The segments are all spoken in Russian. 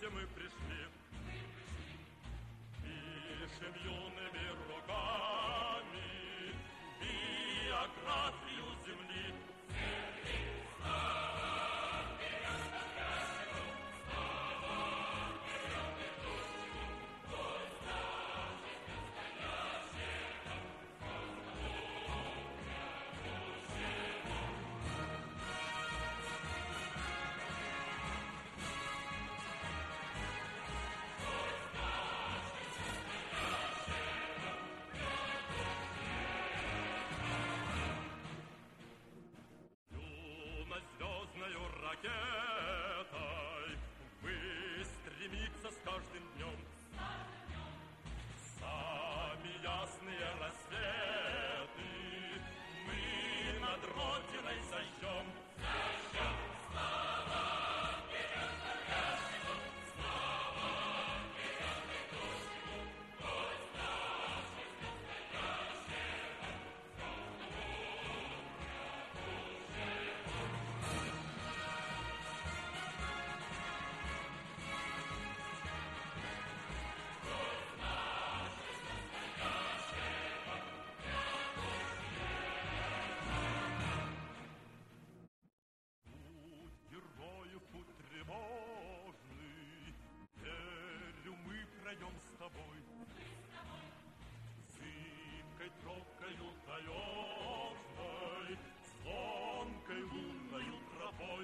мысли мы пришли. Пишем юными руками биографию земли. Звездною ракетой выстремится с каждым днем. Сами ясные рассветы мы над Родиной зажжем. Зажжем слава, вперед навершину, слава, вперед идущему, пусть наша настоящая героев путь тревожный, верю, мы пройдем с тобой. Зыбкой тропкою таежной, звонкой лунною тропой.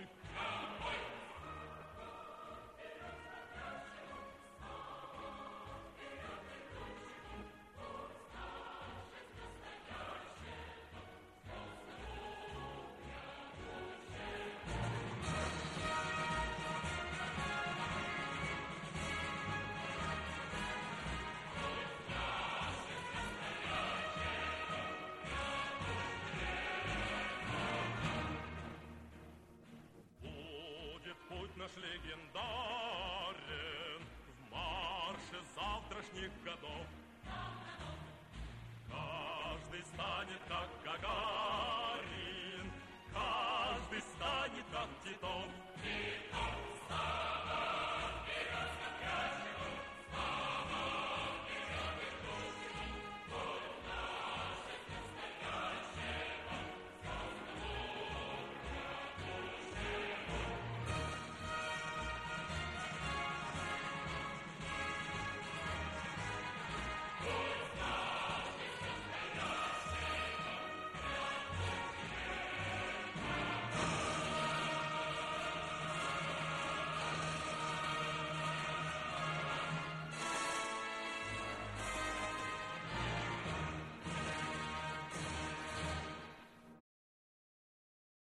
Путь наш легендарен в марше завтрашних годов.